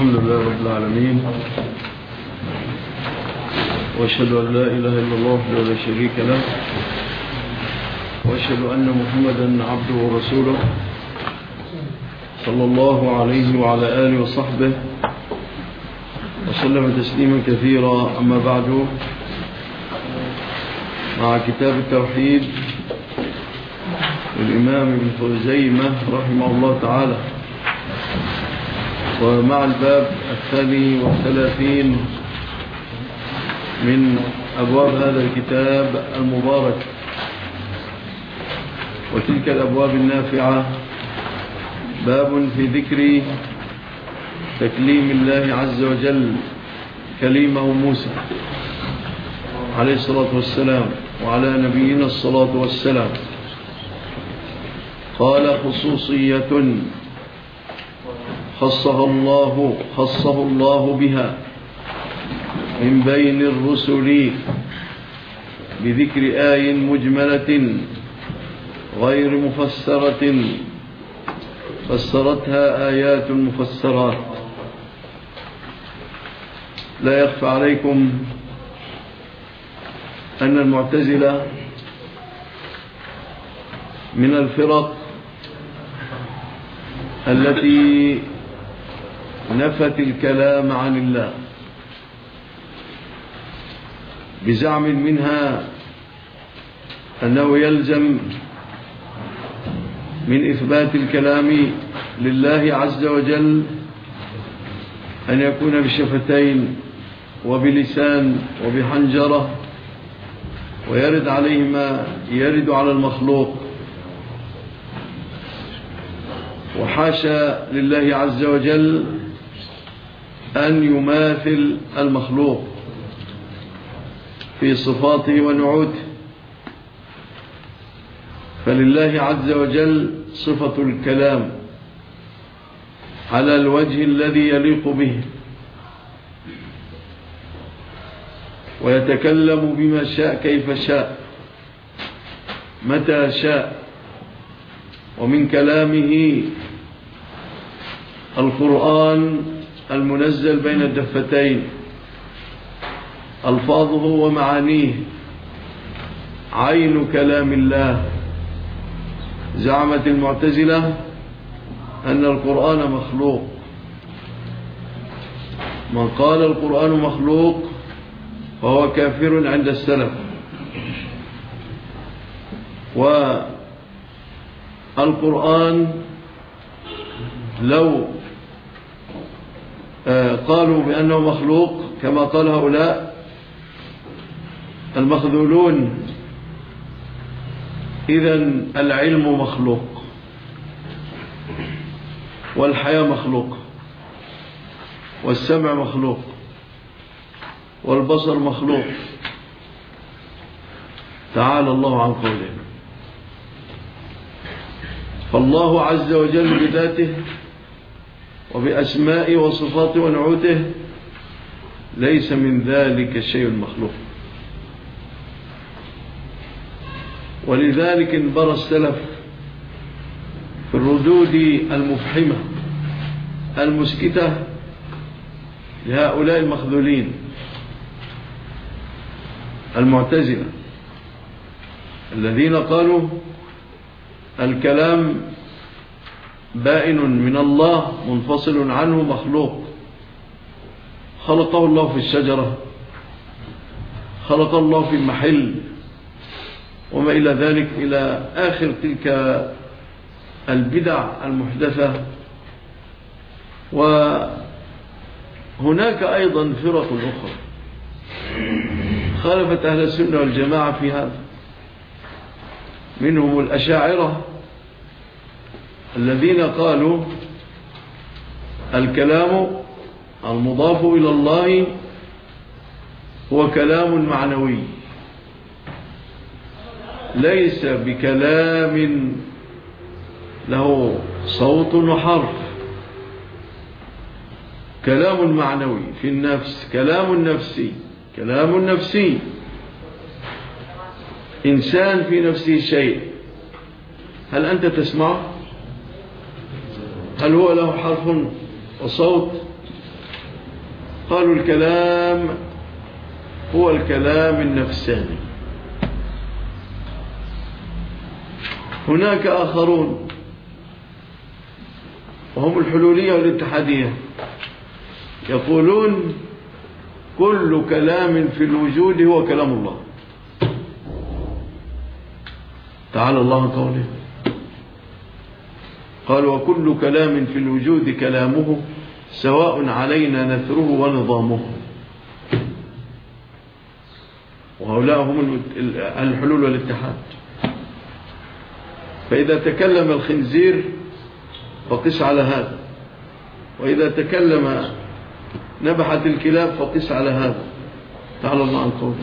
الحمد لله رب العالمين، وأشهد أن لا إله إلا الله وحده لا شريك له، وأشهد أن محمدا عبده ورسوله صلى الله عليه وعلى آله وصحبه وسلم تسليما كثيرا. أما بعد، مع كتاب التوحيد للإمام ابن خزيمة رحمه الله تعالى، ومع الباب 32 من أبواب هذا الكتاب المبارك، وتلك الأبواب النافعة باب في ذكر تكليم الله عز وجل كليمه موسى عليه الصلاة والسلام وعلى نبينا الصلاة والسلام. قال: خصوصية خصه الله بها من بين الرسل بذكر آي مجملة غير مفسرة فسرتها آيات مفسرات. لا يخفى عليكم أن المعتزلة من الفرق التي نفت الكلام عن الله بزعم منها أنه يلزم من إثبات الكلام لله عز وجل أن يكون بشفتين وبلسان وبحنجرة، ويرد عليه ما يرد على المخلوق، وحاشا لله عز وجل أن يماثل المخلوق في صفاته ونعوته. فلله عز وجل صفة الكلام على الوجه الذي يليق به، ويتكلم بما شاء كيف شاء متى شاء. ومن كلامه القرآن المنزل بين الدفتين، ألفاظه ومعانيه عين كلام الله. زعمت المعتزلة أن القرآن مخلوق. من قال القرآن مخلوق فهو كافر عند السلف. والقرآن لو قالوا بأنه مخلوق كما قال هؤلاء المخذولون، إذن العلم مخلوق، والحياة مخلوق، والسمع مخلوق، والبصر مخلوق. تعالى الله عن قولهم. فالله عز وجل بذاته وبأسمائه وصفاته ونعوته ليس من ذلك شيء مخلوق. ولذلك انبرى السلف في الردود المفحمة المسكتة لهؤلاء المخذولين المعتزلة الذين قالوا الكلام بائن من الله منفصل عنه مخلوق. خلقه الله في الشجرة، خلق الله في المحل، وما إلى ذلك، إلى آخر تلك البدع المحدثة. وهناك أيضا فرق أخرى خالفت أهل السنة والجماعة في هذا، منهم الأشاعرة الذين قالوا الكلام المضاف إلى الله هو كلام معنوي، ليس بكلام له صوت وحرف، كلام معنوي في النفس، كلام نفسي، إنسان في نفسه شيء. هل أنت تسمعه؟ هل هو له حرف وصوت؟ قالوا الكلام هو الكلام النفساني. هناك آخرون وهم الحلولية والاتحادية يقولون كل كلام في الوجود هو كلام الله. تعالى الله عن قوله قال وكل كلام في الوجود كلامه سواء علينا نثره ونظامه. وهؤلاء هم الحلول والاتحاد. فإذا تكلم الخنزير فقس على هذا، وإذا تكلم نبحت الكلاب فقس على هذا. تعالى الله عن قوله.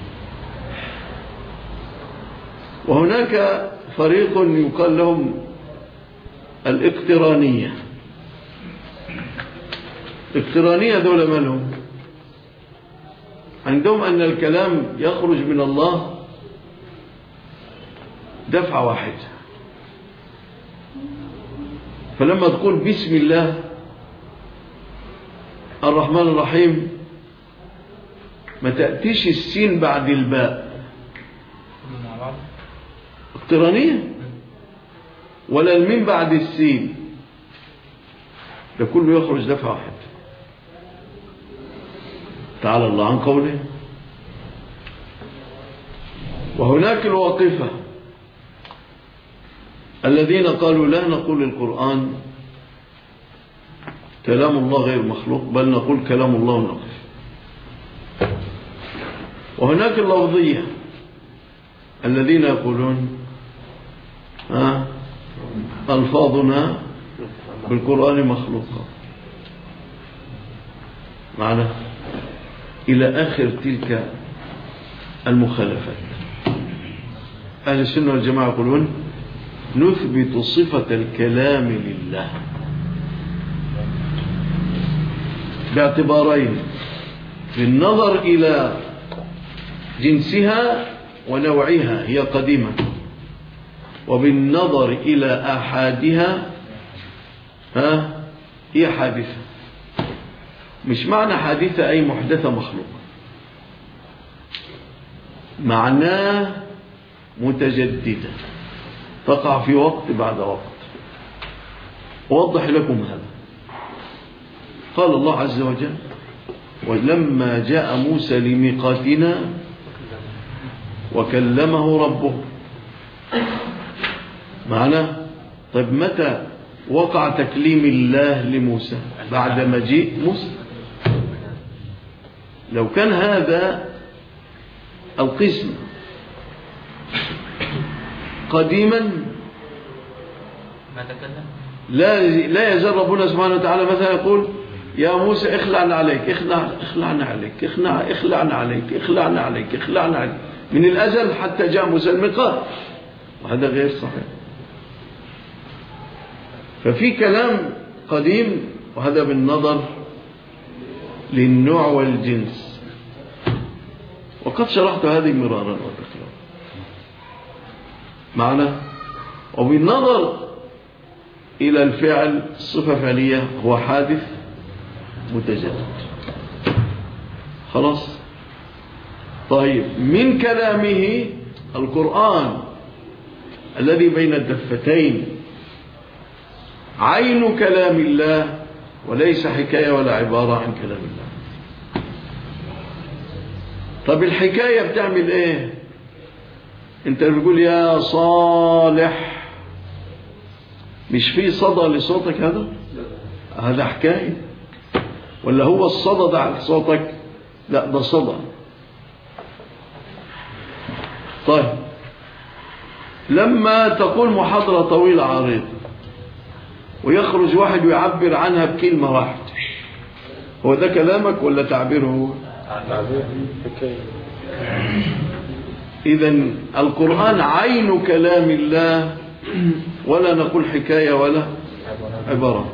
وهناك فريق يقال لهم الاقترانية. الاقترانية دول ما لهم؟ عندهم أن الكلام يخرج من الله دفعة واحدة. فلما تقول بسم الله الرحمن الرحيم ما تأتيش السين بعد الباء، اقترانية، ولا الميم بعد السين، ده كله يخرج دفعة واحدة. تعالى الله عن قوله. وهناك الواقفة الذين قالوا لا نقول القرآن كلام الله غير مخلوق، بل نقول كلام الله ونقف. وهناك اللفظية الذين يقولون ألفاظنا بالقرآن مخلوقة معنا إلى آخر تلك المخالفات. أهل السنة والجماعة يقولون نثبت صفة الكلام لله باعتبارين: بالنظر إلى جنسها ونوعها هي قديمة، وبالنظر إلى آحادها هي حادثة. مش معنى حادثة أي محدثة مخلوقة، معناه متجددة تقع في وقت بعد وقت. أوضح لكم هذا. قال الله عز وجل ولما جاء موسى لميقاتنا وكلمه ربه. معناه طيب متى وقع تكليم الله لموسى؟ بعد مجيء موسى. لو كان هذا القسم قديما ما تكلم لا يزال ربنا سبحانه وتعالى مثلا يقول يا موسى اخلعنا عليك، اخلعنا عليك، اخلعنا عليك، اخلعنا عليك، اخلعنا عليك، من الأزل حتى جاء موسى الميقات. وهذا غير صحيح. ففي كلام قديم، وهذا بالنظر للنوع والجنس، وقد شرحت هذه مرارا وتكرارا معنا. وبالنظر إلى الفعل صفة فعلية هو حادث متجدد. خلاص. طيب من كلامه القرآن الذي بين الدفتين عين كلام الله وليس حكاية ولا عبارة عن كلام الله. طب الحكاية بتعمل ايه؟ انت بتقول يا صالح، مش في صدى لصوتك؟ هذا حكاية ولا هو الصدى ده على صوتك؟ لا، ده صدى. طيب لما تقول محاضرة طويلة عريضة ويخرج واحد ويعبر عنها بكلمة واحدة، هو ده كلامك ولا تعبيره؟ تعبير حكاية. إذن القرآن عين كلام الله، ولا نقول حكاية ولا عبارة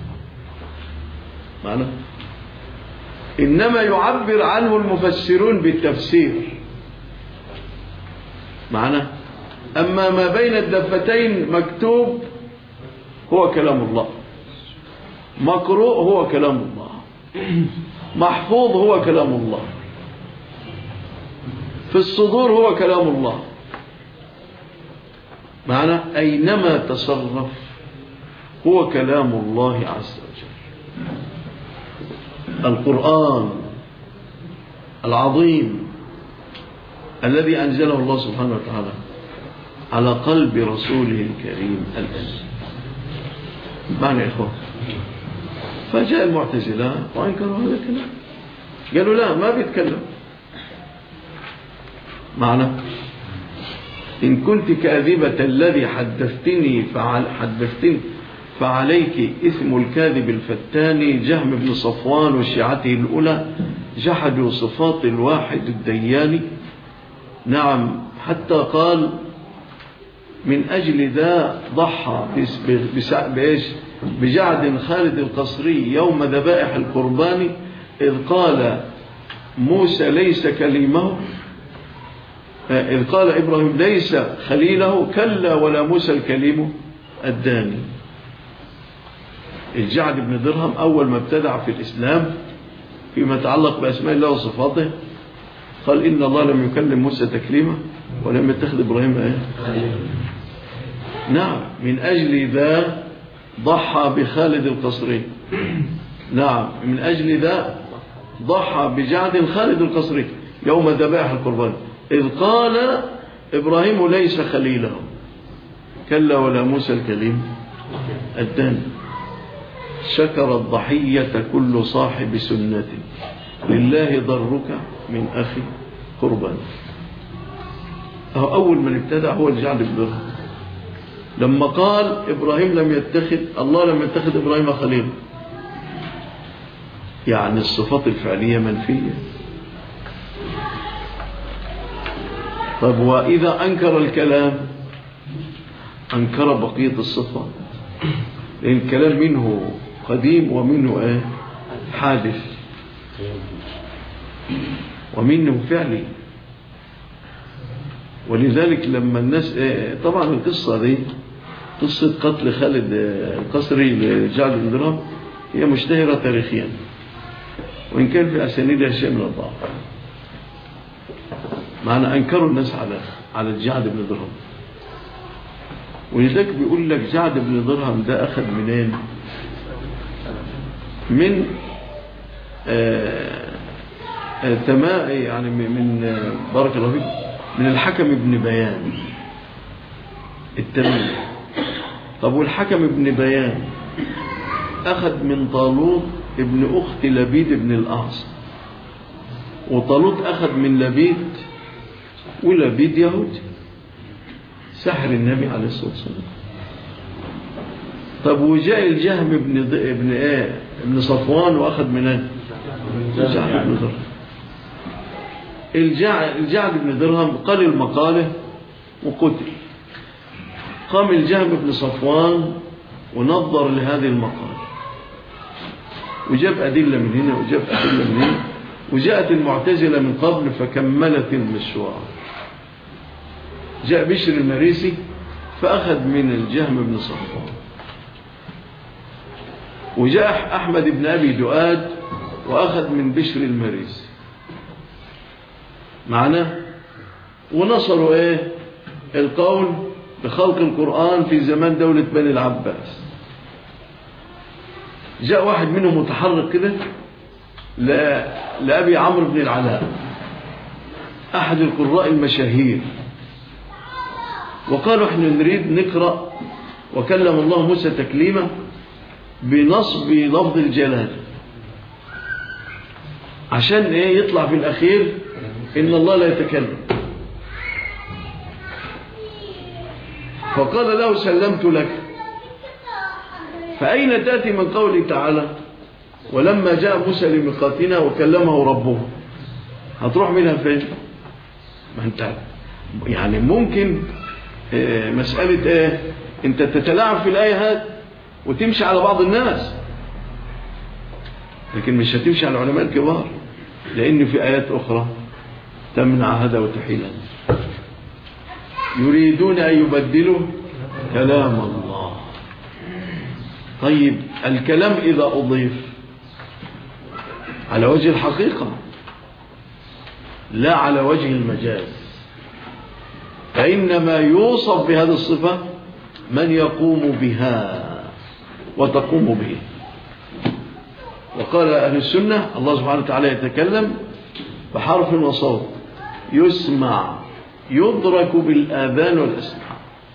معنى. إنما يعبر عنه المفسرون بالتفسير معنى. أما ما بين الدفتين مكتوب هو كلام الله، مقروء هو كلام الله. محفوظ هو كلام الله، في الصدور هو كلام الله. معنى أينما تصرف هو كلام الله عز وجل. القرآن العظيم الذي أنزله الله سبحانه وتعالى على قلب رسوله الكريم الأمين. معنى يا إخوان، فجاء المعتزلة وأنكروا هذا الكلام، قالوا لا ما بيتكلم. معنى إن كنت كاذبة الذي حدثتني فعليك إثم الكاذب الفتان. جهم بن صفوان وشيعته الأولى جحدوا صفات الواحد الديان. نعم، حتى قال من أجل ذا ضحى بجعد خالد القصري يوم ذبائح القربان، إذ قال موسى ليس كليمه، إذ قال إبراهيم ليس خليله، كلا ولا موسى الكليم الداني. الجعد بن درهم أول ما ابتدع في الإسلام فيما يتعلق بأسماء الله وصفاته قال إن الله لم يكلم موسى تكليما ولم يتخذ إبراهيم نعم، من أجل ذا ضحى بخالد القصري. نعم، من أجل ذا ضحى بجعد خالد القصري يوم ذبائح القربان، إذ قال إبراهيم ليس خليله، كلا ولا موسى الكليم الداني. شكر الضحية كل صاحب سنة، لله ضرك من أخي قربان. أول من ابتدع هو الجعد بن درهم، لما قال إبراهيم الله لم يتخذ إبراهيم خليلا، يعني الصفات الفعلية منفية. طب وإذا أنكر الكلام أنكر بقية الصفات، لأن الكلام منه قديم ومنه حادث ومنه فعلي. ولذلك لما الناس طبعا القصة دي قصة قتل خالد القصري لجعد بن درهم هي مشتهرة تاريخيا، وإن كان في أسانيدها شيء من الضعف. معنى أنكروا الناس على الجعد بن درهم. ولذلك بيقول لك جعد بن درهم ده أخذ منين؟ من يعني من بارك الله فيك من الحكم ابن بيان التميمي. طب والحكم ابن بيان أخذ من طالوت ابن أخت لبيد ابن الأعصم، وطالوت أخذ من لبيد، ولبيد يهودي سحر النبي عليه الصلاة والسلام. طب وجاء الجهم ابن صفوان وأخذ من الجعد بن درهم. الجعد بن درهم قال المقالة وقتل. قام الجهم بن صفوان ونظر لهذه المقالة وجاب أدلة من هنا وجاب أدلة من هنا، وجاءت المعتزلة من قبل فكملت المشوار. جاء بشر المريسي فأخذ من الجهم بن صفوان، وجاء أحمد بن أبي دؤاد وأخذ من بشر المريسي معناه، ونصروا القول بخلق القرآن في زمان دولة بني العباس. جاء واحد منهم متحرك كده لأبي عمرو بن العلاء أحد القراء المشاهير، وقالوا احنا نريد نقرأ وكلم الله موسى تكليما بنصب لفظ الجلال عشان يطلع في الأخير إن الله لا يتكلم. فقال له سلمت لك. فأين تأتي من قوله تعالى ولما جاء موسى لميقاتنا وكلمه ربه؟ هتروح منها فين؟ ما انت يعني ممكن مسألة انت تتلاعب في الآية هذه وتمشي على بعض الناس، لكن مش هتمشي على العلماء الكبار، لأن في آيات أخرى تمنع هذا وتحيل هذا. يريدون أن يبدلوا كلام الله. طيب الكلام إذا أضيف على وجه الحقيقة لا على وجه المجاز. فإنما يوصف بهذه الصفة من يقوم بها وتقوم به. وقال أهل السنة الله سبحانه وتعالى يتكلم بحرف وصوت يسمع يدرك بالآذان والأسماع.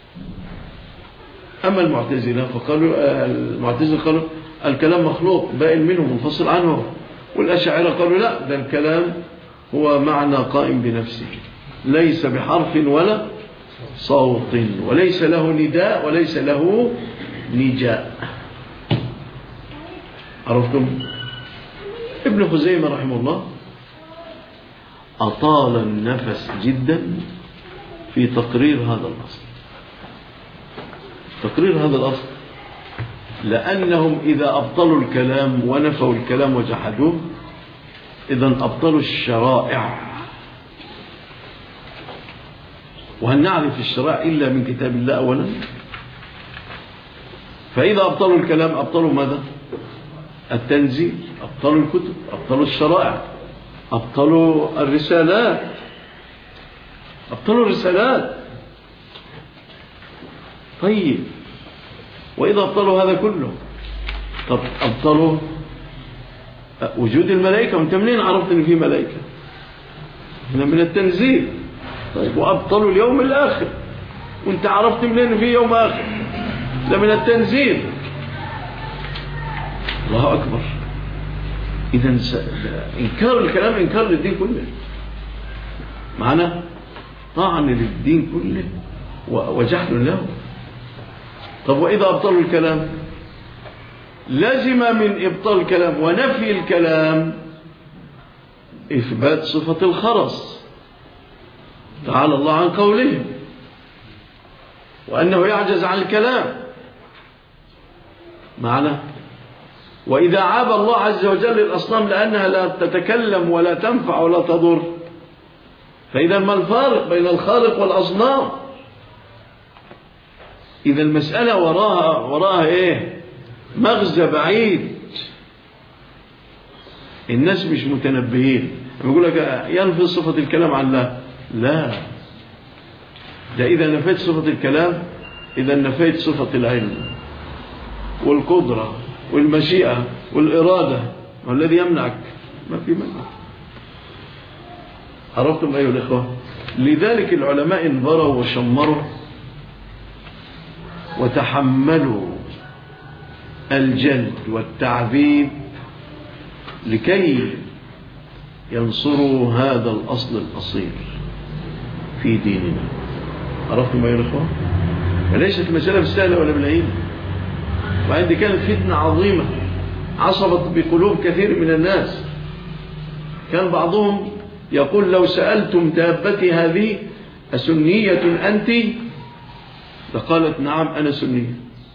أما المعتزلة قالوا الكلام مخلوق بائن منه منفصل عنه. والأشاعرة قالوا لا، ده الكلام هو معنى قائم بنفسه ليس بحرف ولا صوت وليس له نداء وليس له نجاء. عرفتم؟ ابن خزيمة رحمه الله أطال النفس جدا في تقرير هذا الأصل. تقرير هذا الأصل لأنهم إذا أبطلوا الكلام ونفوا الكلام وجحدوه إذا أبطلوا الشرائع. وهل نعرف الشرائع إلا من كتاب الله أولا؟ فإذا أبطلوا الكلام أبطلوا ماذا؟ التنزيل، أبطلوا الكتب، أبطلوا الشرائع، أبطلوا الرسالات، أبطلوا الرسالات. طيب وإذا أبطلوا هذا كله طب أبطلوا وجود الملائكة. وانت منين عرفت ان في ملائكة؟ هنا من التنزيل. طيب وأبطلوا اليوم الآخر وانت عرفت منين في يوم آخر؟ ده من التنزيل. الله أكبر. إذا إنكار الكلام إنكار للدين كله، معنا طعن للدين كله وجحل له. طب وإذا أبطلوا الكلام لازم من إبطال الكلام ونفي الكلام إثبات صفة الخرس تعالى الله عن قوله وأنه يعجز عن الكلام، معنا. وإذا عاب الله عز وجل الأصنام لأنها لا تتكلم ولا تنفع ولا تضر، فإذا ما الفارق بين الخالق والأصنام؟ إذا المسألة وراها إيه؟ مغزى بعيد. الناس مش متنبهين. يقول لك ينفي صفة الكلام عن الله. لا، ده إذا نفيت صفة الكلام إذا نفيت صفة العلم والقدرة والمشيئة والإرادة، والذي يمنعك ما في منع. عرفتم أيها الإخوة؟ لذلك العلماء انبروا وشمروا وتحملوا الجلد والتعذيب لكي ينصروا هذا الأصل الأصيل في ديننا. عرفتم أيها الإخوة؟ وليست مسألة سهلة ولا بالعين. وعندي كانت فتنة عظيمة عصبت بقلوب كثير من الناس. كان بعضهم يقول لو سألتم دابتي هذه أسنية أنت؟ فقالت نعم أنا سنية.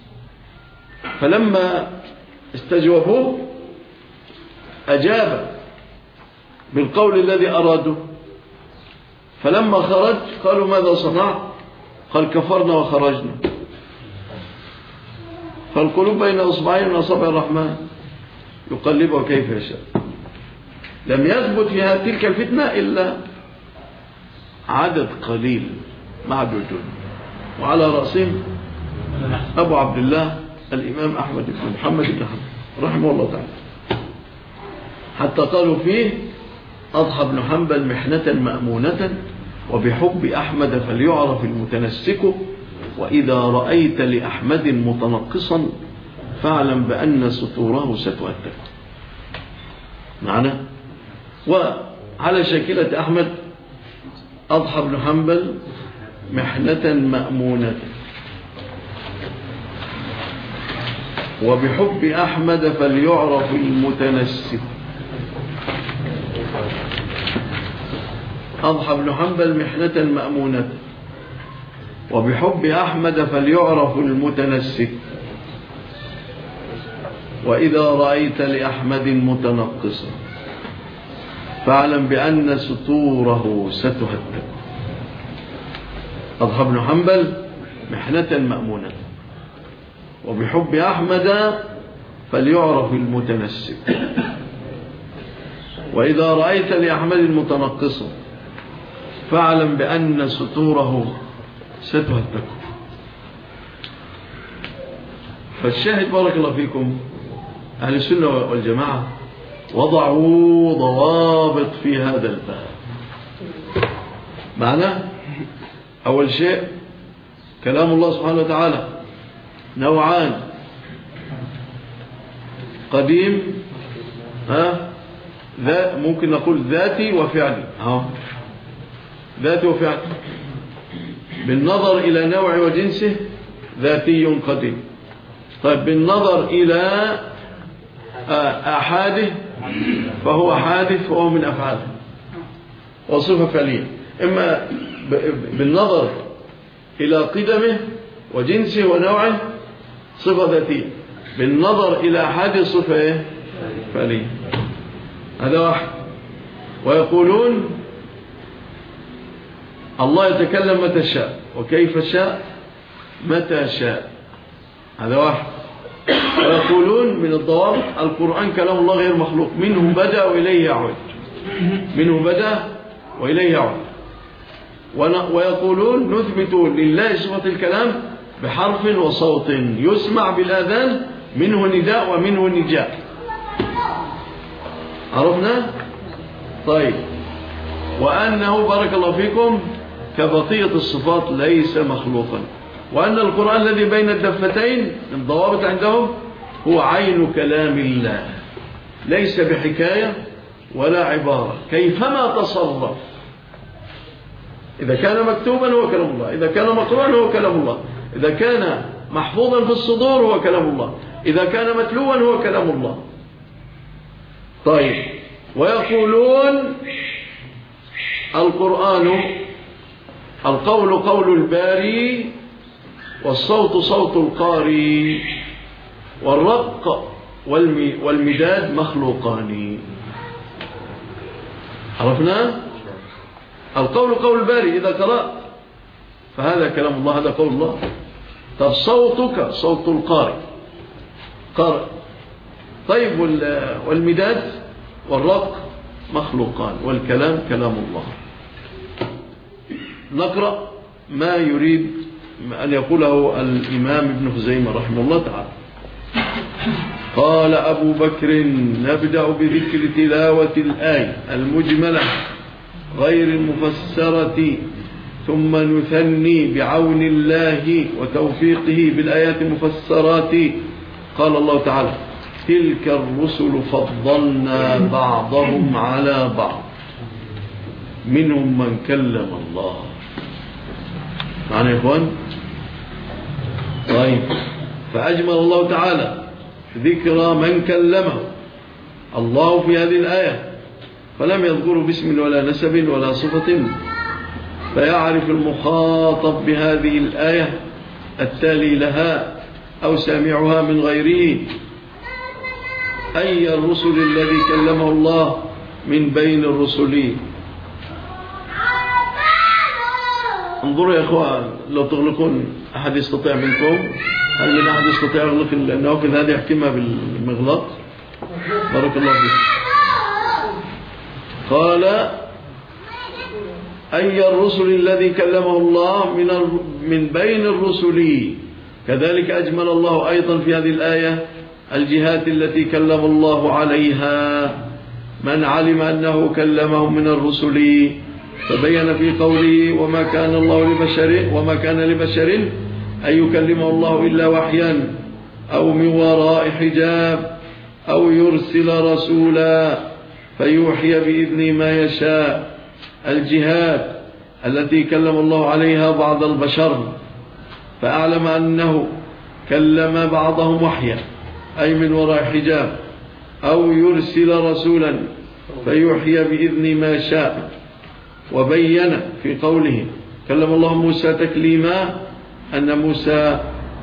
فلما استجوبوه أجاب بالقول الذي أرادوا. فلما خرج قالوا ماذا صنعت؟ قال كفرنا وخرجنا. فالقلوب بين أصبعين من أصابع الرحمن يقلبها كيف يشاء. لم يثبت في تلك الفتنة إلا عدد قليل معدود، وعلى رأسهم أبو عبد الله الإمام أحمد بن محمد بن حنبل رحمه الله تعالى، حتى قالوا فيه أضحى بن حنبل محنة مأمونة وبحب أحمد فليعرف المتنسك، وإذا رأيت لأحمد متنقصا فاعلم بأن سطوره ستؤثر. معنا. وعلى شاكلة أحمد أضحى بن حنبل محنة مأمونة وبحب أحمد فليعرف المتنسك. أضحى بن حنبل محنة مأمونة وبحب أحمد فليعرف المتنسك، وإذا رأيت لأحمد متنقصا فاعلم بأن سطوره ستهتك. أضحى بن حنبل محنة مأمونة وبحب أحمد فليعرف المتنسك. وإذا رأيت لأحمد متنقصا فاعلم بأن ستوره ستهتك. فالشاهد بارك الله فيكم، أهل السنة والجماعة وضعوا ضوابط في هذا الباب. معناه أول شيء كلام الله سبحانه وتعالى نوعان: قديم ممكن نقول ذاتي وفعلي. ذاتي وفعلي بالنظر إلى نوع وجنسه ذاتي قديم. طيب بالنظر إلى أحاده فهو حادث وهو من أفعاله وصفة فعلية. إما بالنظر إلى قدمه وجنسه ونوعه صفة ذاتية، بالنظر إلى أحاده صفة فعلية. هذا واحد. ويقولون الله يتكلم متى شاء وكيف شاء متى شاء. هذا واحد. ويقولون من الضوابط القرآن كلام الله غير مخلوق، منه بدأ وإليه يعود، منه بدأ وإليه يعود. ويقولون نثبت لله صفة الكلام بحرف وصوت يسمع بالآذان، منه نداء ومنه نجاء. عرفنا؟ طيب. وأنه بارك الله فيكم كبقية الصفات ليس مخلوقا، وأن القرآن الذي بين الدفتين الضوابط عندهم هو عين كلام الله، ليس بحكاية ولا عبارة، كيفما تصرف. إذا كان مكتوبا هو كلام الله، إذا كان مقروءا هو كلام الله، إذا كان محفوظا في الصدور هو كلام الله، إذا كان متلوا هو كلام الله. طيب. ويقولون القرآن القول قول الباري، والصوت صوت القاري، والرق والمداد مخلوقان. عرفنا؟ القول قول الباري إذا قرأت فهذا كلام الله، هذا قول الله. طب صوتك صوت القارئ قارئ. طيب والمداد والرق مخلوقان، والكلام كلام الله. نقرأ ما يريد أن يقوله الإمام ابن خزيمة رحمه الله تعالى. قال أبو بكر: نبدأ بذكر تلاوة الآية المجملة غير المفسرة، ثم نثني بعون الله وتوفيقه بالآيات المفسرات. قال الله تعالى: تلك الرسل فضلنا بعضهم على بعض منهم من كلم الله. معنا يا إخوان؟ طيب. فأجمل الله تعالى ذكر من كلمه الله في هذه الآية، فلم يذكره باسم ولا نسب ولا صفة، فيعرف المخاطب بهذه الآية التالي لها أو سامعها من غيره أي الرسل الذي كلمه الله من بين الرسل. انظروا يا إخوان، لو تغلقون أحد يستطيع منكم، هل من أحد يستطيع يغلق النوافذ هذه يحكمها بالمغلق؟ بارك الله فيك. قال أي الرسل الذي كلمه الله من بين الرسل. كذلك أجمل الله أيضا في هذه الآية الجهات التي كلم الله عليها من علم أنه كلمهم من الرسل، فبين في قوله: وما كان لبشر أن يكلمه الله إلا وحيا أو من وراء حجاب أو يرسل رسولا فيوحي بإذن ما يشاء. الجهات التي كلم الله عليها بعض البشر، فأعلم أنه كلم بعضهم وحيا أي من وراء حجاب، أو يرسل رسولا فيوحي بإذن ما شاء. وبين في قوله: كلم الله موسى تكليما، أن موسى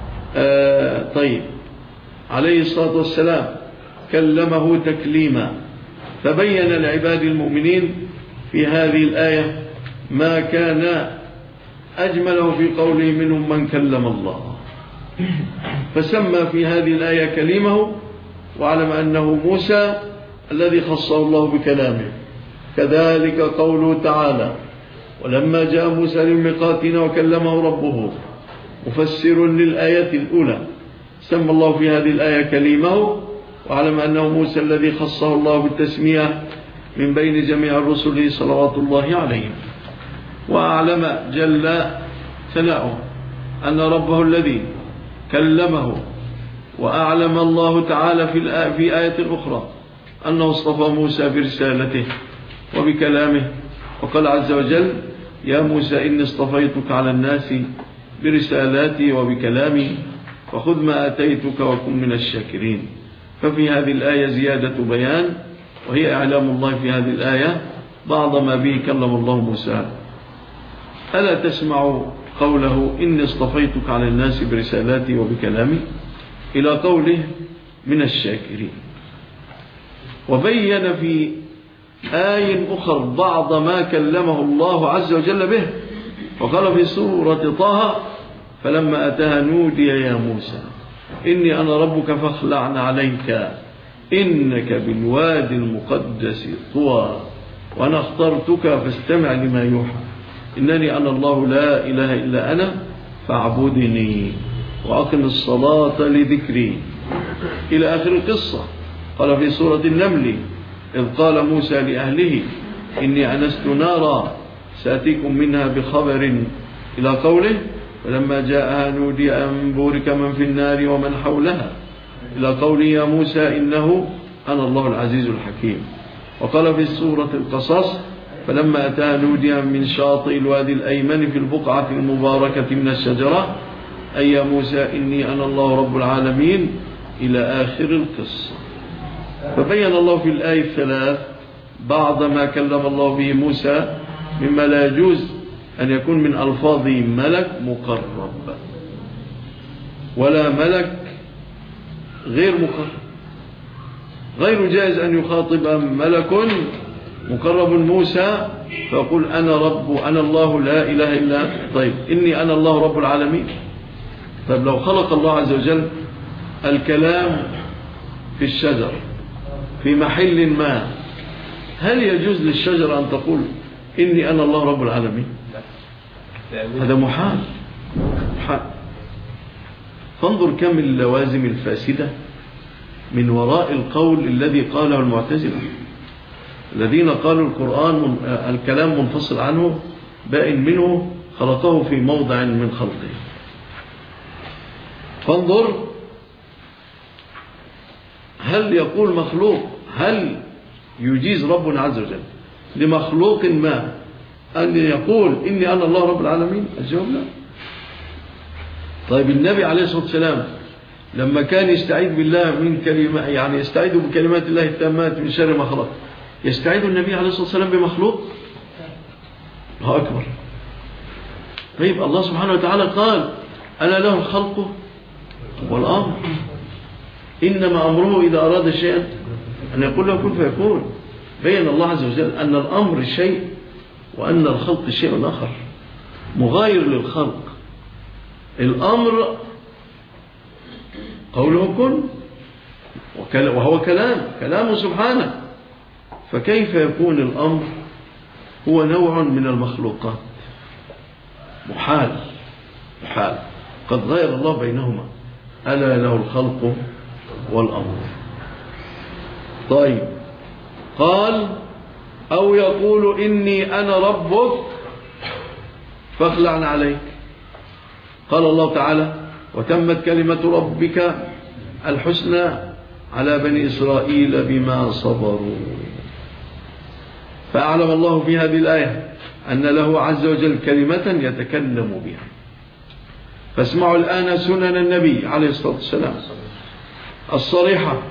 عليه الصلاة والسلام كلمه تكليما. فبين لعباد المؤمنين في هذه الآية ما كان أجمله في قوله: منهم من كلم الله. فسمى في هذه الآية كليمه، وعلم أنه موسى، الذي خصه الله بكلامه. كذلك قوله تعالى: ولما جاء موسى لميقاتنا وكلمه ربه، مفسر للآية الأولى، سمى الله في هذه الآية كليمه، وعلم أنه موسى الذي خصه الله بالتسمية من بين جميع الرسل صلوات الله عليهم. وأعلم جل ثناؤه أن ربه الذي كلمه، وأعلم الله تعالى في آية أخرى أنه اصطفى موسى برسالته وبكلامه، وقال عز وجل: يا موسى إني اصطفيتك على الناس برسالاتي وبكلامي فخذ ما آتيتك وكن من الشاكرين. ففي هذه الآية زيادة بيان، وهي إعلام الله في هذه الآية بعض ما به كلم الله موسى. ألا تسمع قوله: إني اصطفيتك على الناس برسالاتي وبكلامي، إلى قوله: من الشاكرين. وبين في آية أخرى بعض ما كلمه الله عز وجل به، وقال في سورة طه: فلما أتاها نودي يا موسى إني أنا ربك فاخلع عليك إنك بالوادي المقدس طوى وأنا اخترتك فاستمع لما يوحى إنني أنا الله لا إله إلا أنا فاعبدني وأقم الصلاة لذكري، إلى آخر القصة. قال في سورة النمل: إذ قال موسى لأهله إني أنست نارا سأتيكم منها بخبر، إلى قوله: فلما جاءها نودي أن بورك من في النار ومن حولها، إلى قوله: يا موسى إنه أنا الله العزيز الحكيم. وقال في سورة القصص: فلما أتاها نودي من شاطئ الوادي الأيمن في البقعة المباركة من الشجرة أي يا موسى إني أنا الله رب العالمين، إلى آخر القصة. فبين الله في الآية الثلاث بعض ما كلم الله به موسى مما لا يجوز أن يكون من ألفاظ ملك مقرب، ولا ملك غير مقرب. غير جائز أن يخاطب ملك مقرب موسى فيقول: أنا رب، أنا الله لا إله إلا أنت. طيب، إني أنا الله رب العالمين. طيب، لو خلق الله عز وجل الكلام في الشجر في محل ما، هل يجوز للشجر أن تقول إني أنا الله رب العالمين؟ هذا محال. فانظر كم اللوازم الفاسدة من وراء القول الذي قاله المعتزلة الذين قالوا القرآن الكلام منفصل عنه بائن منه، خلقه في موضع من خلقه. فانظر، هل يقول مخلوق، هل يجيز ربنا عز وجل لمخلوق ما أن يقول إني أنا الله رب العالمين؟ الجواب لا. طيب، النبي عليه الصلاة والسلام لما كان يستعيذ بالله من كلمة، يعني يستعيذ بكلمات الله التامات من شر ما خلق، يستعيذ النبي عليه الصلاة والسلام بمخلوق؟ الله أكبر. طيب، الله سبحانه وتعالى قال: ألا له الخلق والأمر، إنما أمره إذا أراد شيئا أن يقول له كن فيكون. بين الله عز وجل أن الأمر شيء وأن الخلق شيء آخر مغاير للخلق. الأمر قوله كن، وهو كلامه سبحانه، فكيف يكون الأمر هو نوع من المخلوقات؟ محال. قد غير الله بينهما، ألا له الخلق والأمر. طيب، قال: أو يقول إني أنا ربك فاخلع عليك. قال الله تعالى: وتمت كلمة ربك الحسنى على بني إسرائيل بما صبروا. فأعلم الله في هذه الآية أن له عز وجل كلمة يتكلم بها. فاسمعوا الآن سنن النبي عليه الصلاة والسلام الصريحة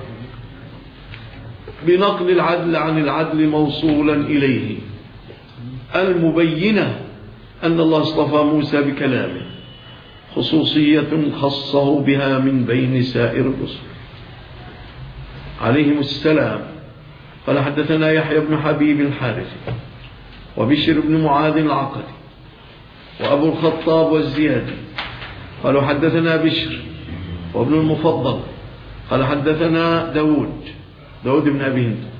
بنقل العدل عن العدل موصولا إليه، المبينة أن الله اصطفى موسى بكلامه خصوصية خصه بها من بين سائر الرسل عليهم السلام. قال: حدثنا يحيى بن حبيب الحارثي وبشر بن معاذ العقدي وأبو الخطاب والزيادي قالوا: حدثنا بشر وابن المفضل قال: حدثنا داود بن أبي هند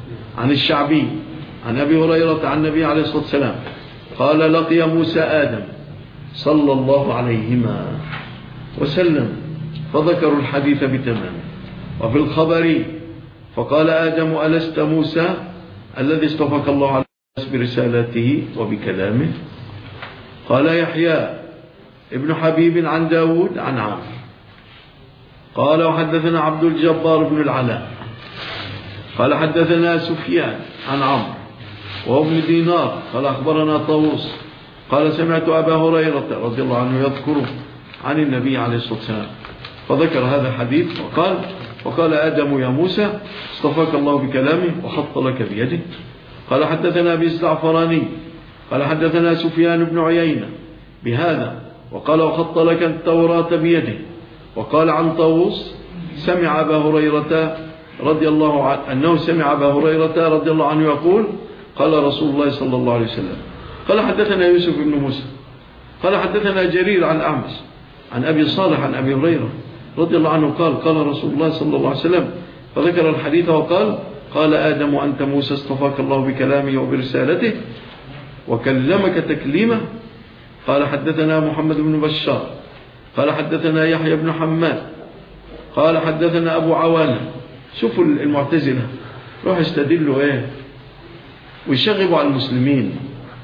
عن الشعبي عن أبي هريرة عن النبي عليه الصلاة والسلام قال لقي موسى آدم صلى الله عليهما وسلم فذكروا الحديث بتمام. وفي الخبر فقال آدم ألست موسى الذي اصطفاك الله على الناس برسالته وبكلامه؟ قال يحيى ابن حبيب عن داود عن عمرو قال وحدثنا عبد الجبار بن العلاء قال حدثنا سفيان عن عمرو وهو ابن دينار قال أخبرنا طاووس قال سمعت أبا هريرة رضي الله عنه يذكره عن النبي عليه الصلاة والسلام فذكر هذا الحديث وقال آدم يا موسى اصطفاك الله بكلامه وخط لك بيده. قال حدثنا أبي الزعفراني قال حدثنا سفيان بن عيينة بهذا وقال وخط لك التوراة بيده. وقال عن طاووس سمع أبا هريرة رضي الله عنه أنه سمع أبا هريرة رضي الله عنه يقول قال رسول الله صلى الله عليه وسلم. قال حدثنا يوسف بن موسى قال حدثنا جرير عن أعمش عن أبي صالح عن أبي هريرة رضي الله عنه قال رسول الله صلى الله عليه وسلم فذكر الحديث وقال قال آدم أنت موسى اصطفاك الله بكلامه وبرسالته وكلمك تكليمه. قال حدثنا محمد بن بشار قال حدثنا يحيى بن حماد قال حدثنا أبو عوانة. شوفوا المعتزلة روح استدلوا ويشغبوا على المسلمين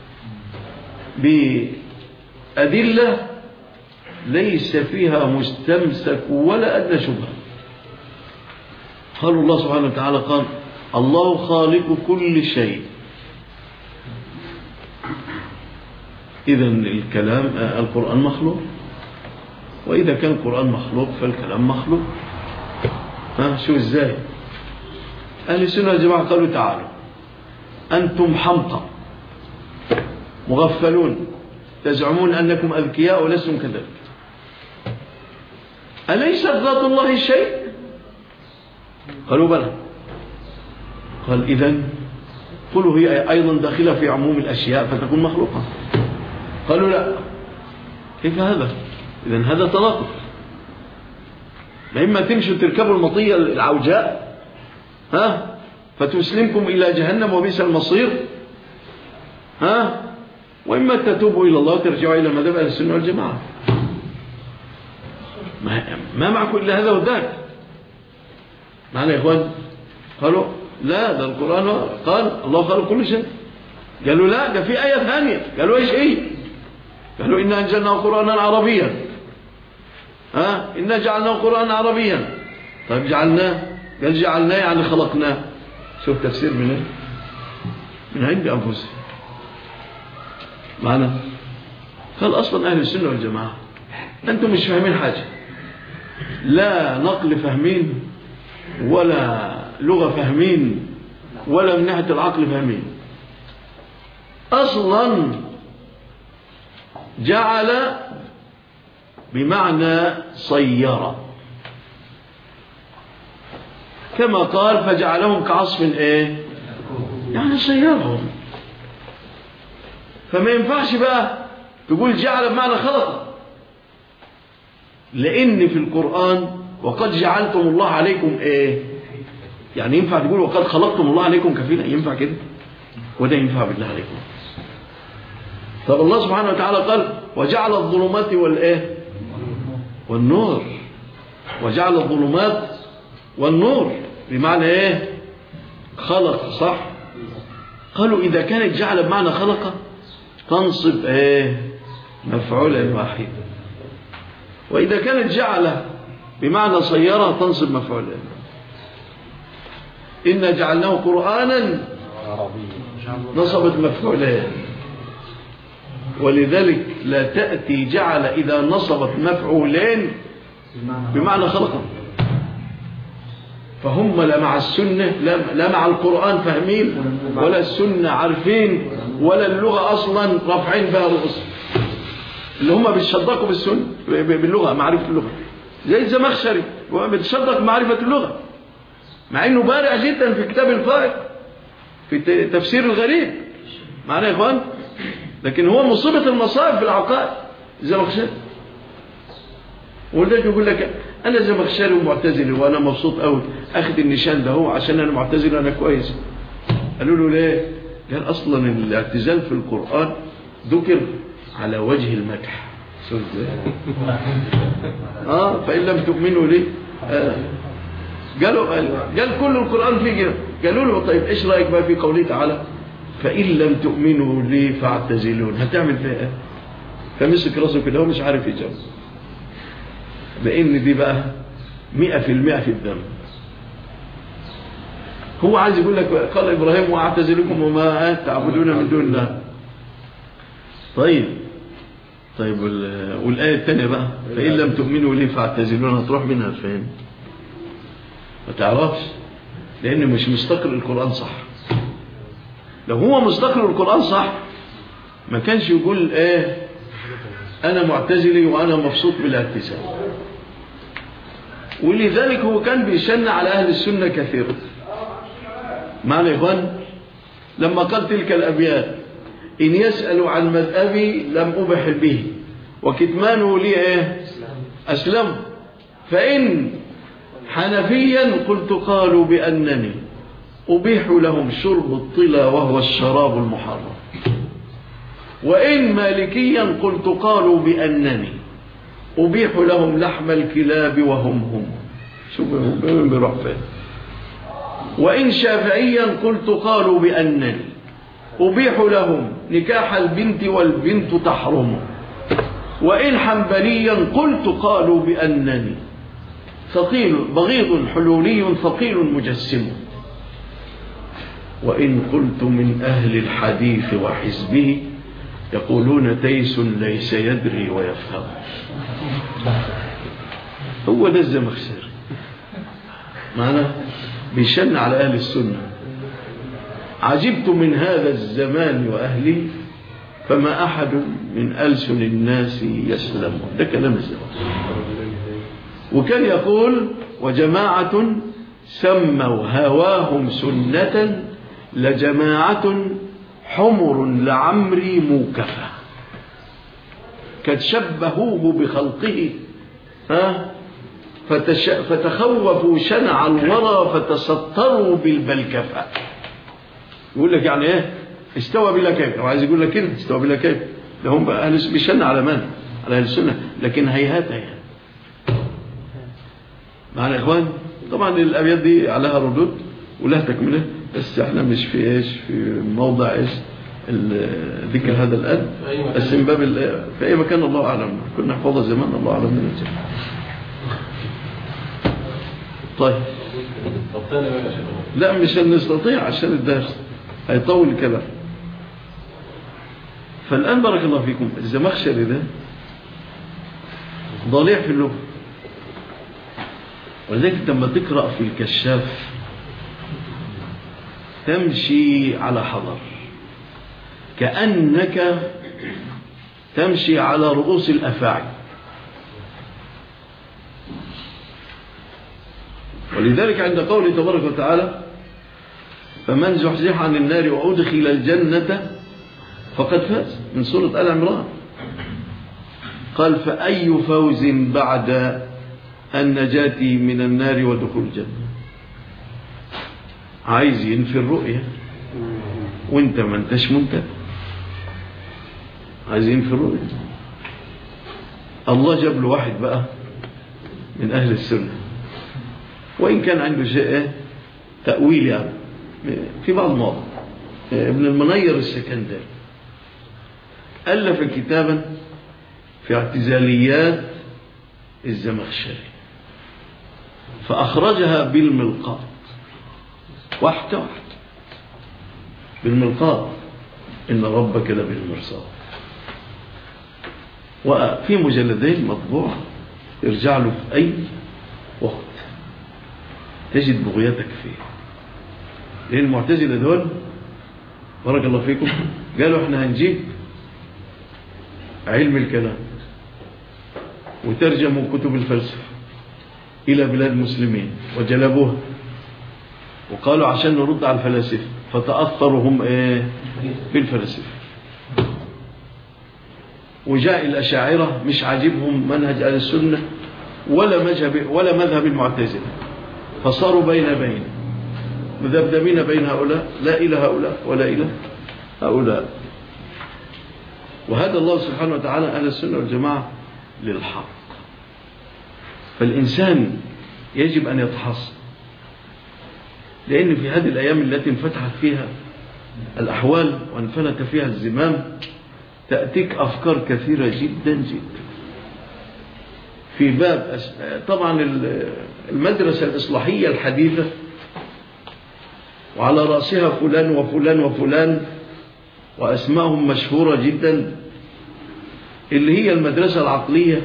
بأدلة ليس فيها مستمسك ولا أدنى شبهة. قالوا الله سبحانه وتعالى قال الله خالق كل شيء. إذن القرآن مخلوق، وإذا كان القرآن مخلوق فالكلام مخلوق. شو إزاي؟ أهل السنة والجماعة قالوا تعالوا أنتم حمقى مغفلون تزعمون أنكم أذكياء ولستم كذلك. أليست ذات الله شيء؟ قالوا بلى. قال إذن قلوا هي أيضا داخلة في عموم الأشياء فتكون مخلوقة. قالوا لا. كيف هذا؟ إذن هذا تناقض. إما تمشوا تركبوا المطية العوجاء فتسلمكم إلى جهنم وبئس المصير وإما تتوبوا إلى الله وترجعوا إلى مذهب أهل السنة والجماعة. ما معكم إلا هذا وذاك. معنا يا إخوان؟ قالوا لا ده القرآن قال الله خلق كل شيء. قالوا لا ده في آية ثانية. قالوا إيش قالوا إنا أنزلناه قرآنا عربيا إنا جعلناه قرآنا عربيا. طيب جعلناه قال جعلناه يعني خلقناه. شوف تفسير من عند أنفسهم. معنا قال أصلا أهل السنة والجماعة أنتم مش فاهمين حاجة، لا نقل فاهمين ولا لغة فاهمين ولا من ناحية العقل فاهمين. أصلا جعل بمعنى صير كما قال فجعلهم كعصف يعني صيرهم. فما ينفعش بقى تقول جعل بمعنى خلق، لأن في القرآن وقد جعلتم الله عليكم يعني ينفع تقول وقد خلقتم الله عليكم كفيلا؟ ينفع كده؟ وده ينفع بالله عليكم. طب الله سبحانه وتعالى قال وجعل الظلمات والنور. وجعل الظلمات والنور بمعنى خلق، صح؟ قالوا إذا كانت جعل بمعنى خلق تنصب مفعولا واحدا، وإذا كانت جعل بمعنى صيرة تنصب مفعولا. إنا جعلناه قرآنا نصبت مفعولين. ولذلك لا تأتي جعل إذا نصبت مفعولين بمعنى خلق. فهم لا مع السنة لا مع القرآن فاهمين ولا السنة عارفين ولا اللغة أصلا رافعين بها رؤوس، اللي هم بيتصدقوا بالسنة باللغة، معرفة اللغة، زي الزمخشري بيتصدق معرفة اللغة مع انه بارع جدا في كتاب الفائق في تفسير الغريب. معنا يا اخوان؟ لكن هو مصيبة المصائب في العقائد الزمخشري. ولذلك يقول لك انا زمخشري ومعتزلي وانا مبسوط قوي اخذ النشان ده هو عشان انا معتزل وانا كويس. قالوا له ليه؟ قال أصلا الاعتزال في القرآن ذكر على وجه المدح. فإن لم تؤمنوا ليه؟ قال كل القرآن فيه كده. قالوا له طيب إيش رأيك بقى في قوله تعالى فإن لم تؤمنوا لي فاعتزلون، هتعمل فيها ايه؟ فمسك راسه كده ومش عارف يجاوب، لأن دي بقى 100% في الدم. هو عايز يقول لك قال إبراهيم واعتزلكم وما تعبدون من دون الله. طيب والآية الثانية بقى فإن لم تؤمنوا لي فاعتزلون، هتروح منها فين؟ ما تعرفش، لأنه مش مستقر القرآن صح. لو هو مستقر القرآن صح ما كانش يقول أنا معتزلي وأنا مبسوط بالاعتزال. ولذلك هو كان بيشن على أهل السنة كثيرا. معنى إخوان لما قال تلك الأبيات إن يسألوا عن مذهبي لم أبح به وكتمانه لي أسلم، فإن حنفيا قلت قالوا بأنني أبيح لهم شرب الطلا وهو الشراب المحرم، وإن مالكيا قلت قالوا بأنني أبيح لهم لحم الكلاب وهم شو بيروح فين، وإن شافعيا قلت قالوا بأنني أبيح لهم نكاح البنت والبنت تحرم، وإن حنبليا قلت قالوا بأنني ثقيل بغيض حلولي ثقيل مجسم، وإن قلت من أهل الحديث وحزبه يقولون تيس ليس يدري ويفهم. هو ده الزمخشري معناه بيشن على أهل السنة. عجبت من هذا الزمان وأهله فما أحد من ألسن الناس يسلم. ده كلام الزمخشري. وكان يقول وجماعة سموا هواهم سنة لجماعة حمر لعمري موكفة، قد شبهوه بخلقه فتخوفوا شنع الورى فتسطروا بالبلكفة. يقول لك يعني استوى بلا كيف، وعايز يقول لك كده استوى بلا كيف. ده هم بيشن على من؟ على أهل السنة، لكن هيهات معنا إخوان. طبعا الأبيات دي عليها ردود ولها تكملة، بس احنا مش في في موضع ذكر هذا الآن، بس من باب في أي مكان الله أعلم، كنا نحفظها زمان الله أعلم من الجميع. طيب لا مش هنستطيع عشان الدرس هيطول الكلام. فالآن بارك الله فيكم الزمخشري ده ضليع في اللغة، ولذلك لما تقرأ في الكشاف تمشي على حذر كأنك تمشي على رؤوس الأفاعي. ولذلك عند قوله تبارك وتعالى فمن زحزح عن النار وأدخل الجنة فقد فاز من سورة آل عمران، قال فأي فوز بعد النجاة من النار ودخول الجنة. عايز ينفي الرؤية وانت ما انتش منتبه، عايز ينفي الرؤية. الله جاب له واحد بقى من أهل السنة، وإن كان عنده شيء تأويل يعني في بعض المواضع. ابن المنير السكندري ألف كتابا في اعتزاليات الزمخشري فأخرجها بالملقاط واحدة بالملقاط إن ربك لبالمرصاد، وفي مجلدين مطبوع يرجع له في أي وقت تجد بغيتك فيه. لأن المعتزلة دول بارك الله فيكم قالوا احنا هنجيب علم الكلام وترجموا كتب الفلسفة إلى بلاد المسلمين وجلبوها، وقالوا عشان نرد على الفلاسفة فتأثروا هم بالفلاسفة. وجاء الأشاعرة مش عاجبهم منهج أهل السنة ولا مذهب المعتزلة، فصاروا بين مذبذبين بين هؤلاء، لا إلى هؤلاء ولا إلى هؤلاء. وهذا الله سبحانه وتعالى أهل السنة والجماعة للحق. فالإنسان يجب أن يتحصن، لأن في هذه الأيام التي انفتحت فيها الأحوال وانفلت فيها الزمام تأتيك أفكار كثيرة جدا جدا في باب طبعا المدرسة الإصلاحية الحديثة، وعلى رأسها فلان وفلان وفلان وأسمائهم مشهورة جدا، اللي هي المدرسة العقلية.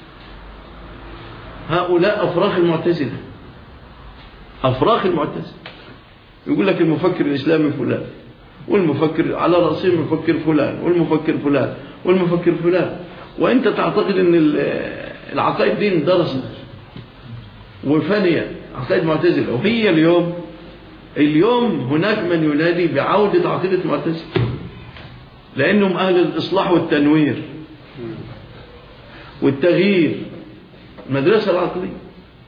هؤلاء أفراخ المعتزلة، أفراخ المعتزلة. يقول لك المفكر الإسلامي فلان، والمفكر على رأسه المفكر فلان، والمفكر فلان، والمفكر فلان. وأنت تعتقد أن العقائد دي درست وفانية، عقائد معتزلة. وهي اليوم هناك من ينادي بعودة عقيدة معتزلة، لأنهم أهل الإصلاح والتنوير والتغيير. المدرسة العقلية،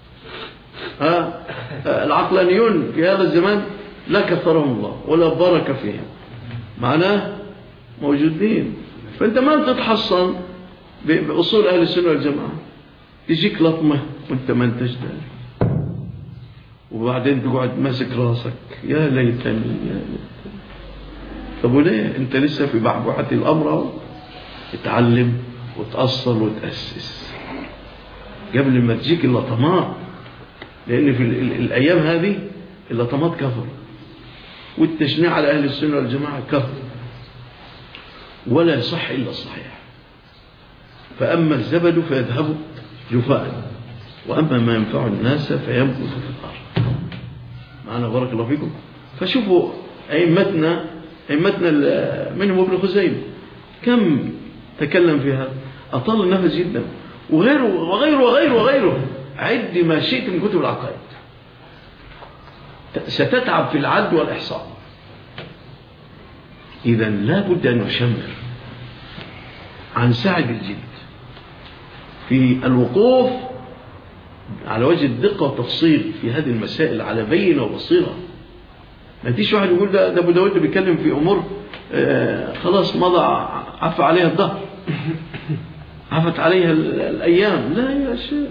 العقلانيون في هذا الزمان لا كثرهم الله ولا بارك فيهم، معناه موجودين. فأنت ما تتحصن بأصول أهل السنة والجماعة، تجيك لطمة وانت ما انتش داري، وبعدين تقعد ماسك راسك يا ليتني يا ليتني. طب وليه انت لسه في بعبعة الأمر؟ اتعلم وتأصل وتأسس قبل ما تجيك اللطمات، لأن في الأيام هذه اللطمات كفر، والتشنيع على أهل السنة والجماعة كفر، ولا يصح إلا الصحيح. فأما الزبد فيذهب جفاء، وأما ما ينفع الناس فيمكث في الأرض. معنا بارك الله فيكم. فشوفوا أئمتنا منهم ابن خزيمة كم تكلم في هذا، أطال النفس جدا، وغيره وغيره وغيره وغيره. عد ما شئت من كتب العقائد، ستتعب في العد والإحصاء. إذا لا بد أن نشمر عن سعد الجد في الوقوف على وجه الدقة والتفصيل في هذه المسائل على بينة وبصيرة. ما تيجي واحد يقول ده أبو داود بيتكلم في أمور خلاص مضى عفى عليها الظهر، عفت عليها الأيام. لا يا شيخ،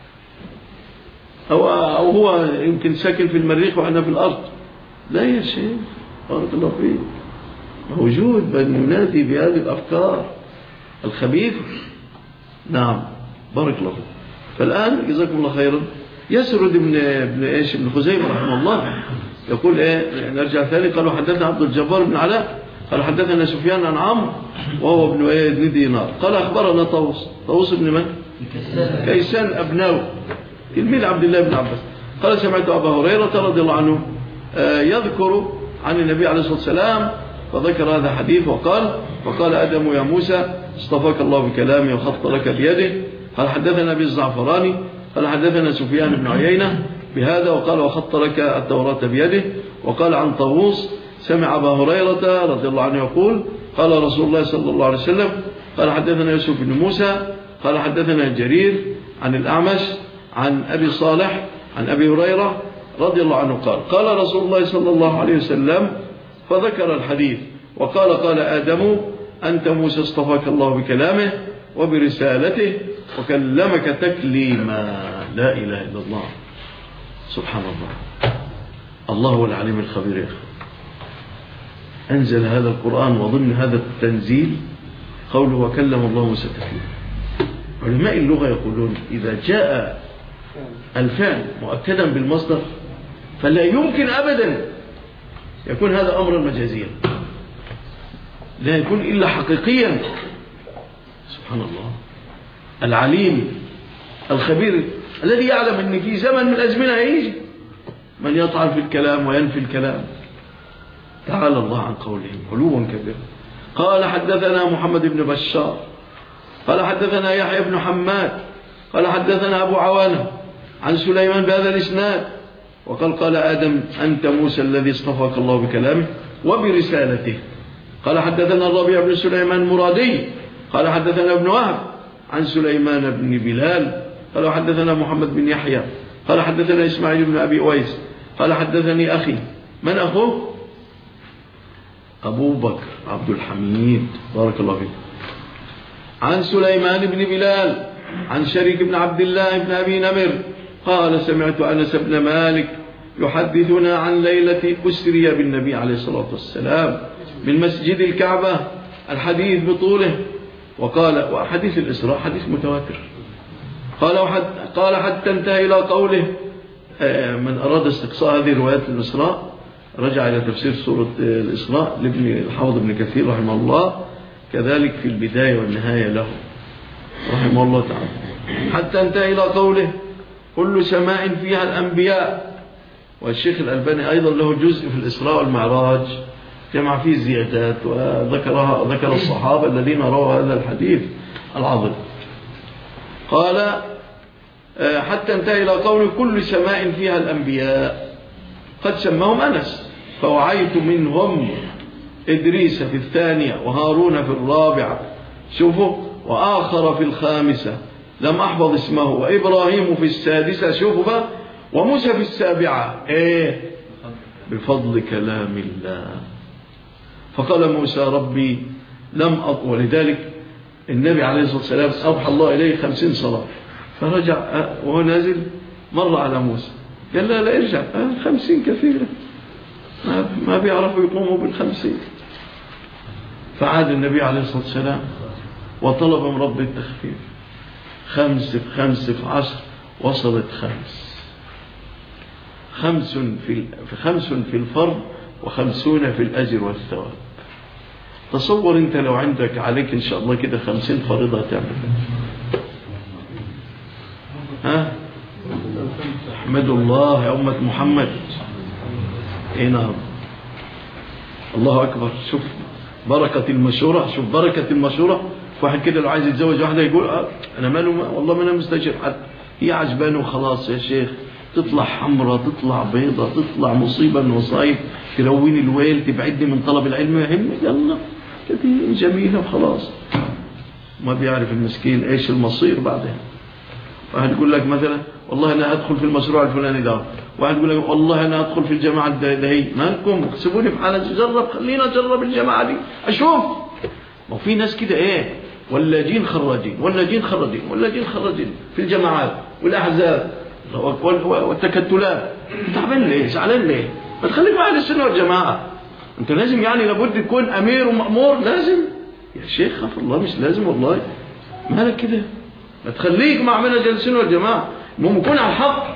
أو هو يمكن ساكن في المريخ وأنا في الأرض. لا يا شيخ، بارك الله فيك، موجود من ينادي بهذه الأفكار الخبيثة. نعم بارك الله فيك. فالآن جزاكم الله خيرا، يسرد ابن خزيمة رحمه الله يقول نرجع ثاني. قالوا حدثنا عبد الجبار بن علاء قال حدثنا سفيان عن عمرو وهو ابن دينار قال أخبرنا طاووس بن من؟ كيسان أبناوي تلميذ عبد الله بن عباس قال سمعت أبا هريرة رضي الله عنه يذكر عن النبي عليه الصلاة والسلام، فذكر هذا الحديث وقال آدم يا موسى اصطفاك الله بكلامه وخط لك بيده. قال حدثنا أبي الزعفراني قال حدثنا سفيان بن عيينة بهذا وقال وخط لك التوراة بيده. وقال عن طاووس سمع أبا هريرة رضي الله عنه يقول قال رسول الله صلى الله عليه وسلم. قال حدثنا يوسف بن موسى قال حدثنا جرير عن الأعمش عن أبي صالح عن أبي هريرة رضي الله عنه قال رسول الله صلى الله عليه وسلم، فذكر الحديث وقال آدم أنت موسى اصطفاك الله بكلامه وبرسالته وكلمك تكليما. لا إله إلا الله، سبحان الله. الله هو العليم الخبير يا أخي. أنزل هذا القرآن وضمن هذا التنزيل قوله وكلم الله موسى تكليما. علماء اللغة يقولون إذا جاء الفعل مؤكدا بالمصدر فلا يمكن أبدا يكون هذا أمرا مجازيا، لا يكون إلا حقيقيا. سبحان الله العليم الخبير الذي يعلم أن في زمن من الأزمنة يجي من يطعن في الكلام وينفي الكلام. تعالى الله عن قولهم علوا كبيرا. قال حدثنا محمد بن بشار قال حدثنا يحيى بن حماد قال حدثنا أبو عوانة عن سليمان بهذا الإسناد قال آدم أنت موسى الذي اصطفاك الله بكلامه وبرسالته. قال حدثنا الربيع بن سليمان مرادي قال حدثنا ابن وهب عن سليمان بن بلال قال حدثنا محمد بن يحيى قال حدثنا إسماعيل بن أبي أويس قال حدثني أخي من أخوه؟ أبو بكر عبد الحميد، بارك الله فيك. عن سليمان بن بلال عن شريك بن عبد الله بن أبي نمر قال سمعت أنس بن مالك يحدثنا عن ليلة أسري بالنبي عليه الصلاة والسلام من مسجد الكعبة، الحديث بطوله. وقال وحديث الإسراء حديث متواتر. قال حتى انتهى إلى قوله. من أراد استقصاء هذه روايات الإسراء رجع إلى تفسير سورة الإسراء لابن الحافظ ابن كثير رحمه الله، كذلك في البداية والنهاية له رحمه الله تعالى، حتى انتهى إلى قوله كل سماء فيها الأنبياء. والشيخ الألباني أيضا له جزء في الإسراء والمعراج جمع فيه الزيادات وذكر الصحابة الذين رووا هذا الحديث العظيم. قال حتى انتهى إلى قوله كل سماء فيها الأنبياء، قد سماهم أنس، فوعيت منهم إدريس في الثانية وهارون في الرابعة، شوفوا، وآخر في الخامسة لم أحفظ اسمه، وإبراهيم في السادسة، شوفوا بقى، وموسى في السابعة. بفضل كلام الله. فقال موسى ربي لم ولذلك النبي عليه الصلاة والسلام أوحى الله إليه 50 صلاة، فرجع وهو نازل مر على موسى قال لا ارجع، 50 كثيرة، ما بيعرفوا يقوموا بال50. فعاد النبي عليه الصلاة والسلام وطلب من رب التخفيف، 5 في 5 في 10 وصلت 5 في الفرض و50 في الأجر والثواب. تصور انت لو عندك عليك ان شاء الله كده 50 فريضة تعمل احمد الله يا أمة محمد. نعم، الله أكبر. شوف بركة المشورة، شوف بركة المشورة. واحد كده لو عايز يتزوج واحدة يقول أنا ماله، والله ما أنا مستشير حد، هي عجبانه وخلاص يا شيخ، تطلع حمرة تطلع بيضة تطلع مصيبة من مصايب، تلوين الويل، تبعدني من طلب العلم، يهمني يلا كده جميلة وخلاص. ما بيعرف المسكين ايش المصير بعدها. واحد يقول لك مثلا والله انا ادخل في المشروع الفلاني ده، واحد يقول لك والله انا ادخل في الجماعة ده، مالكم سيبوني في حالة، جرب، خلينا اجرب الجماعة دي اشوف. ما في ناس كده ولاجين خراجين في الجماعات والاحزاب والتكتلات. تعبان ليه؟ زعلان ليه؟ ما تخليك مع اهل السنة والجماعة. انت لازم يعني لابد تكون امير ومأمور، لازم يا شيخ خاف الله، مش لازم والله، مالك كده؟ ما تخليك مع منهج السنة والجماعة، المهم يكون على الحق،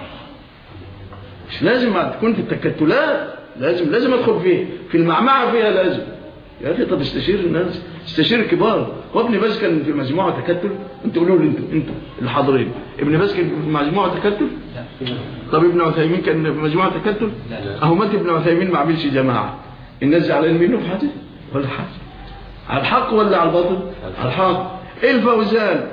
مش لازم تكون في التكتلات. لازم ادخل في المعمعة فيها، لازم يا اخي. طب استشير الناس، استشير الكبار. وابن باز كان في مجموعة تكتل، انتوا قولوا لي انتوا اللي حاضرين، ابن باز كان في مجموعة تكتل؟ طب ابن عثيمين كان في مجموعة تكتل؟ اهو مات ابن عثيمين ما عملش جماعة، الناس زعلانين منه في حاجة ولا حاجة؟ على الحق ولا على الباطل؟ على الحق. الفوزان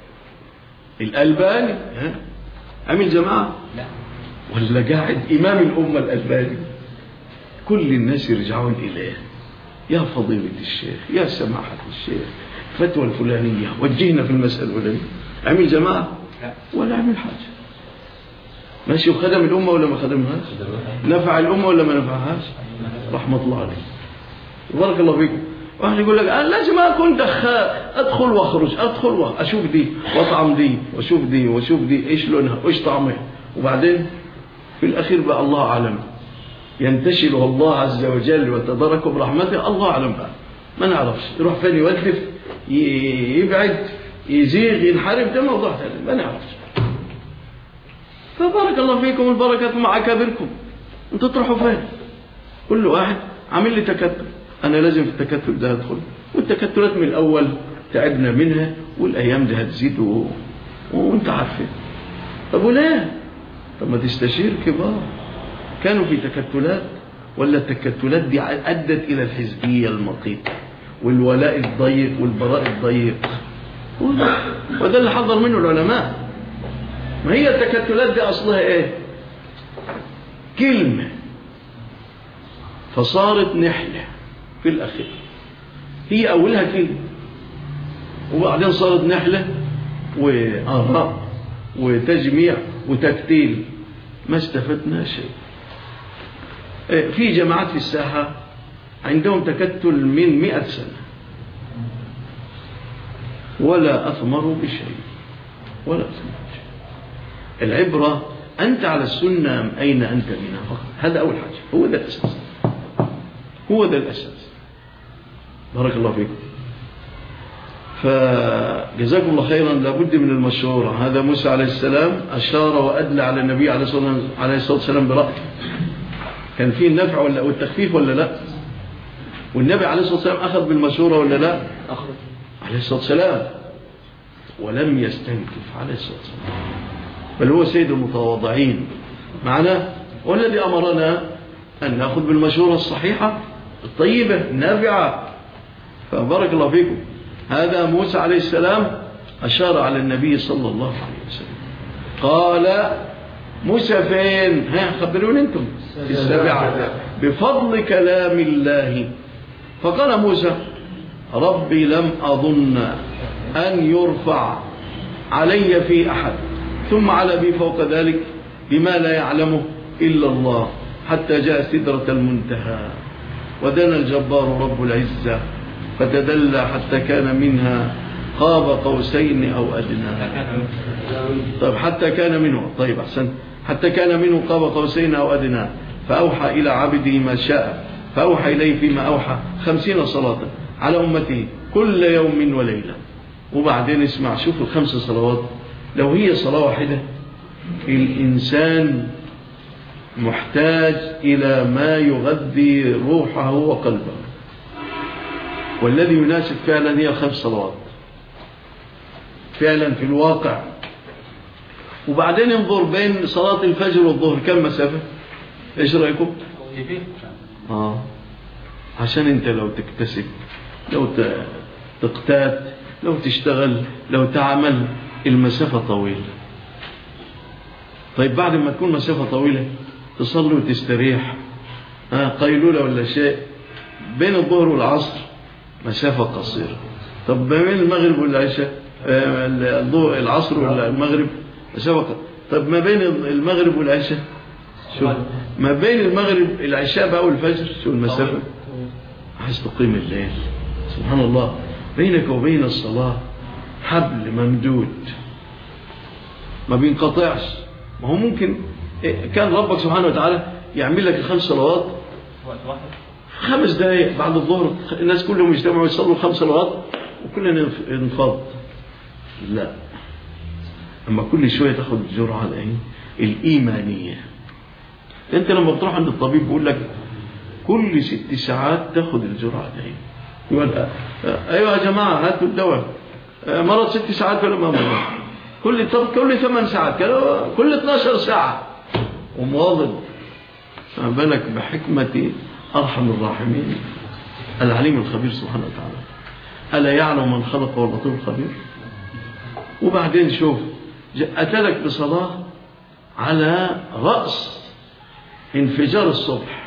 الألباني عمل جماعة ولا قاعد إمام الأمة الألباني؟ كل الناس يرجعون إليه، يا فضيلة الشيخ، يا سماحة الشيخ، فتوى الفلانية، وجهنا في المسألة الفلانية. عمل جماعة ولا عمل حاجة؟ ماشي، وخدم الأمة ولا ما خدمهاش؟ نفع الأمة ولا ما نفعهاش؟ رحمة الله عليه، بارك الله فيكم. واحد يقول لك لازم أكون دخال، أدخل وأخرج، أشوف دي وأطعم دي وأشوف دي إيش لونها وإيش طعمها، وبعدين في الأخير بقى الله أعلم، ينتشله الله عز وجل وتداركه برحمته، الله أعلم بقى، ما نعرفش يروح فين، يوقف، يبعد، يزيغ، ينحرف، ده موضوع ثاني ما نعرفش. فبارك الله فيكم، البركة مع أكابركم، انتوا تروحوا فين؟ كل واحد عامل لي تكتل، أنا لازم في التكتل ده أدخل، والتكتلات من الأول تعبنا منها، والأيام دي هتزيد وانت عارفين. طب وليه؟ طب ما تستشير كبار كانوا في تكتلات، ولا التكتلات دي أدت إلى الحزبية المقيتة والولاء الضيق والبراء الضيق، وده اللي حضر منه العلماء. ما هي التكتلات دي أصلها كلمة فصارت نحلة في الأخير، هي أولها كلمة وبعدين صارت نحلة وآراء وتجميع وتكتيل، ما استفدنا شيء. في جماعات في الساحة عندهم تكتل من 100 سنة ولا أثمروا بشيء، ولا أثمروا بشيء. العبرة أنت على السنة أم أين أنت منها فقط. هذا أول حاجة، هو ده الأساس، هو ده الأساس. بارك الله فيكم. فجزاكم الله خيرا. لابد من المشورة. هذا موسى عليه السلام أشار وأدلى على النبي عليه الصلاة والسلام برأيه. كان فيه النفع ولا والتخفيف ولا لا؟ والنبي عليه الصلاة والسلام أخذ بالمشورة ولا لا؟ أخذ عليه الصلاة والسلام، ولم يستنكف عليه الصلاة والسلام، بل هو سيد المتواضعين معنا. والذي أمرنا أن نأخذ بالمشورة الصحيحة الطيبة النافعة. فبارك الله فيكم. هذا موسى عليه السلام أشار على النبي صلى الله عليه وسلم. قال موسى فين؟ خبرون أنتم. في السابعة بفضل كلام الله. فقال موسى ربي لم أظن أن يرفع علي في أحد، ثم على بي فوق ذلك بما لا يعلمه إلا الله، حتى جاء سدرة المنتهى ودنا الجبار رب العزة فتدلى حتى كان منها قاب قوسين أو أدنى. طيب حتى كان منه، طيب أحسن، حتى كان منه قاب قوسين أو أدنى فأوحى إلى عبده ما شاء فأوحى إليه فيما أوحى 50 صلاة على أمته كل يوم وليلة. وبعدين اسمع، شوف ال5 صلوات، لو هي صلاة واحدة الإنسان محتاج إلى ما يغذي روحه وقلبه، والذي يناسب فعلا هي 5 صلوات فعلا في الواقع. وبعدين انظر بين صلاة الفجر والظهر كم مسافة؟ ايش رأيكم؟ عشان انت لو تكتسب، لو تقتات، لو تشتغل، لو تعمل، المسافة طويلة. طيب بعد ما تكون مسافة طويلة تصلي وتستريح قيلولة ولا شيء، بين الظهر والعصر مسافة قصيرة. طب بين المغرب والعشاء العصر والمغرب مسافة قصيرة. طب ما بين المغرب والعشاء، شو ما بين المغرب العشاء بقى والفجر، شو المسافة؟ عايز تقيم الليل. سبحان الله، بينك وبين الصلاة حبل ممدود ما بينقطعش. ما هو ممكن كان ربك سبحانه وتعالى يعمل لك 5 صلوات 5 دقائق بعد الظهر، الناس كلهم يجتمعوا يصلوا 5 صلوات وكلنا ننفض. لا، أما كل شوية تاخد الجرعة الإيمانية. أنت لما بتروح عند الطبيب بيقول لك كل 6 ساعات تاخد الجرعة دي. يقول أيوة يا جماعة هاتوا الدواء، مرض 6 ساعات ولا ما مرض، كل 8 ساعات، كل 12 ساعة، ومواظب. بالك بحكمة أرحم الراحمين العليم الخبير سبحانه وتعالى. ألا يعلم من خلق واللطيف الخبير. وبعدين شوف، أتلك بصلاة على رأس انفجار الصبح،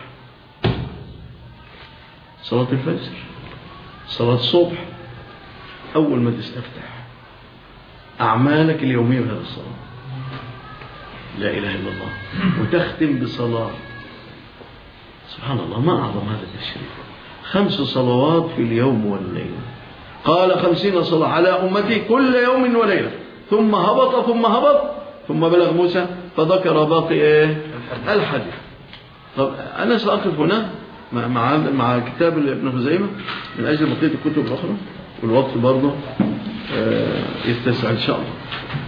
صلاة الفجر، صلاة الصبح، أول ما تستفتح أعمالك اليومية بهذا الصلاة، لا إله إلا الله، وتختم بصلاة. سبحان الله، ما أعظم هذا التشريف. 5 صلوات في اليوم والليلة. قال 50 صلاة على أمتي كل يوم وليلة، ثم هبط ثم بلغ موسى فذكر باقي الحديث. طب أنا سأقف هنا مع كتاب ابن خزيمة من أجل بقية الكتب الأخرى، والوقت برضه يتسع إن شاء الله.